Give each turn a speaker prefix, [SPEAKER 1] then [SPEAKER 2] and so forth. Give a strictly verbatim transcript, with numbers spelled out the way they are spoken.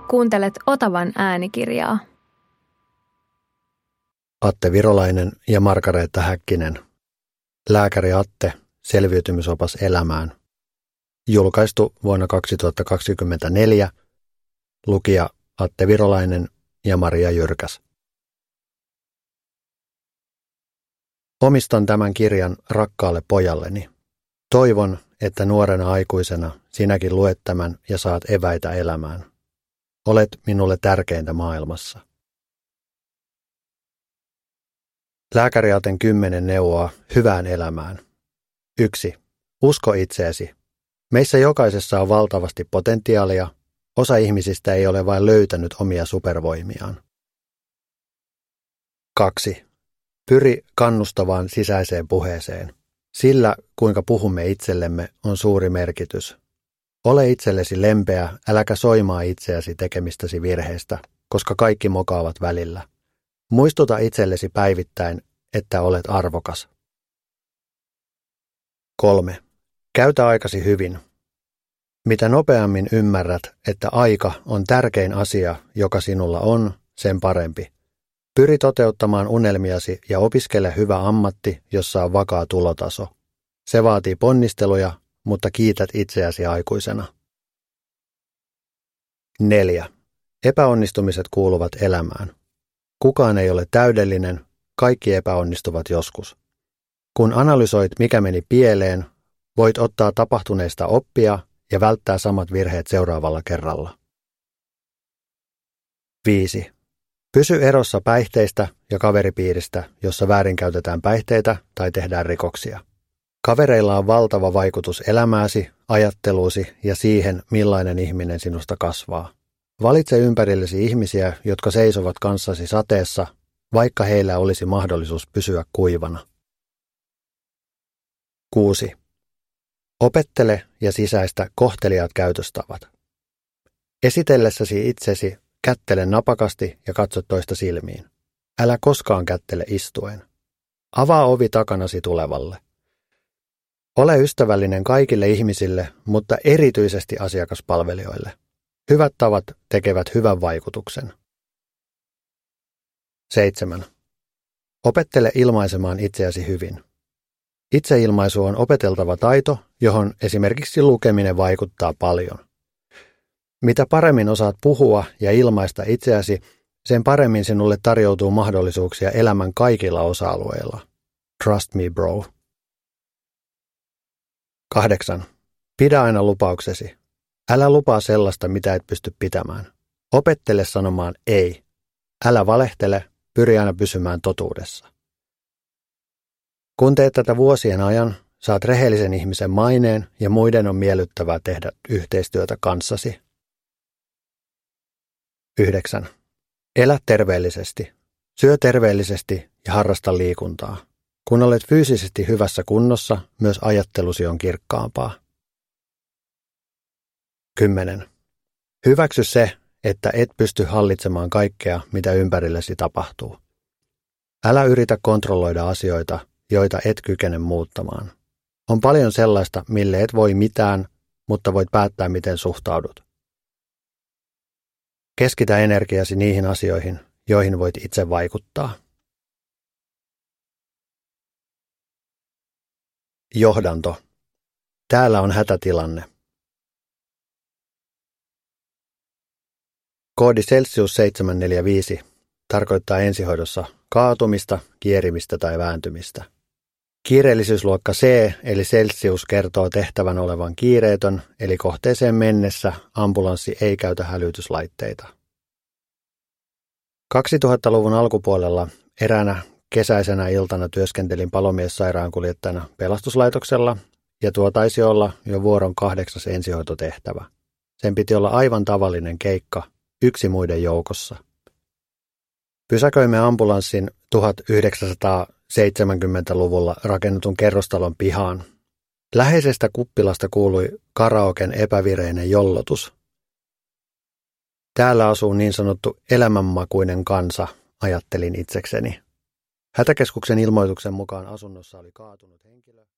[SPEAKER 1] Kuuntelet Otavan äänikirjaa.
[SPEAKER 2] Atte Virolainen ja Margareetta Häkkinen. Lääkäri Atte, selviytymisopas elämään. Julkaistu vuonna kaksituhattakaksikymmentäneljä. Lukija Atte Virolainen ja Maria Jyrkäs. Omistan tämän kirjan rakkaalle pojalleni. Toivon, että nuorena aikuisena sinäkin luet tämän ja saat eväitä elämään. Olet minulle tärkeintä maailmassa. Lääkäri Aten kymmenen neuvoa hyvään elämään. Yksi. Usko itseesi. Meissä jokaisessa on valtavasti potentiaalia. Osa ihmisistä ei ole vain löytänyt omia supervoimiaan. Kaksi. Pyri kannustavaan sisäiseen puheeseen. Sillä, kuinka puhumme itsellemme, on suuri merkitys. Ole itsellesi lempeä, äläkä soimaa itseäsi tekemistäsi virheistä, koska kaikki mokaavat välillä. Muistuta itsellesi päivittäin, että olet arvokas. Kolme. Käytä aikasi hyvin. Mitä nopeammin ymmärrät, että aika on tärkein asia, joka sinulla on, sen parempi. Pyri toteuttamaan unelmiasi ja opiskele hyvä ammatti, jossa on vakaa tulotaso. Se vaatii ponnisteluja, mutta kiität itseäsi aikuisena. Neljä. Epäonnistumiset kuuluvat elämään. Kukaan ei ole täydellinen, kaikki epäonnistuvat joskus. Kun analysoit, mikä meni pieleen, voit ottaa tapahtuneista oppia ja välttää samat virheet seuraavalla kerralla. Viisi. Pysy erossa päihteistä ja kaveripiiristä, jossa väärinkäytetään päihteitä tai tehdään rikoksia. Kavereilla on valtava vaikutus elämääsi, ajatteluusi ja siihen, millainen ihminen sinusta kasvaa. Valitse ympärillesi ihmisiä, jotka seisovat kanssasi sateessa, vaikka heillä olisi mahdollisuus pysyä kuivana. Kuusi. Opettele ja sisäistä kohteliaat käytöstavat. Esitellessäsi itsesi kättele napakasti ja katso toista silmiin. Älä koskaan kättele istuen. Avaa ovi takanasi tulevalle. Ole ystävällinen kaikille ihmisille, mutta erityisesti asiakaspalvelijoille. Hyvät tavat tekevät hyvän vaikutuksen. Seitsemän. Opettele ilmaisemaan itseäsi hyvin. Itseilmaisu on opeteltava taito, johon esimerkiksi lukeminen vaikuttaa paljon. Mitä paremmin osaat puhua ja ilmaista itseäsi, sen paremmin sinulle tarjoutuu mahdollisuuksia elämän kaikilla osa-alueilla. Trust me, bro. Kahdeksan. Pidä aina lupauksesi. Älä lupaa sellaista, mitä et pysty pitämään. Opettele sanomaan ei. Älä valehtele, pyri aina pysymään totuudessa. Kun teet tätä vuosien ajan, saat rehellisen ihmisen maineen ja muiden on miellyttävää tehdä yhteistyötä kanssasi. Yhdeksän. Elä terveellisesti. Syö terveellisesti ja harrasta liikuntaa. Kun olet fyysisesti hyvässä kunnossa, myös ajattelusi on kirkkaampaa. Kymmenen. Hyväksy se, että et pysty hallitsemaan kaikkea, mitä ympärillesi tapahtuu. Älä yritä kontrolloida asioita, joita et kykene muuttamaan. On paljon sellaista, mille et voi mitään, mutta voit päättää, miten suhtaudut. Keskitä energiasi niihin asioihin, joihin voit itse vaikuttaa. Johdanto. Täällä on hätätilanne. Koodi Celsius seitsemän neljä viisi tarkoittaa ensihoidossa kaatumista, kierimistä tai vääntymistä. Kiireellisyysluokka C eli Celsius kertoo tehtävän olevan kiireetön, eli kohteeseen mennessä ambulanssi ei käytä hälytyslaitteita. kaksituhattaluvun alkupuolella eräänä kesäisenä iltana työskentelin palomiessairaankuljettajana pelastuslaitoksella, ja tuo taisi olla jo vuoron kahdeksas ensihoitotehtävä. Sen piti olla aivan tavallinen keikka, yksi muiden joukossa. Pysäköimme ambulanssin tuhatyhdeksänsataaseitsemänkymmentäluvulla rakennetun kerrostalon pihaan. Läheisestä kuppilasta kuului karaoken epävireinen jollotus. Täällä asuu niin sanottu elämänmakuinen kansa, ajattelin itsekseni. Hätäkeskuksen ilmoituksen mukaan asunnossa oli kaatunut henkilö.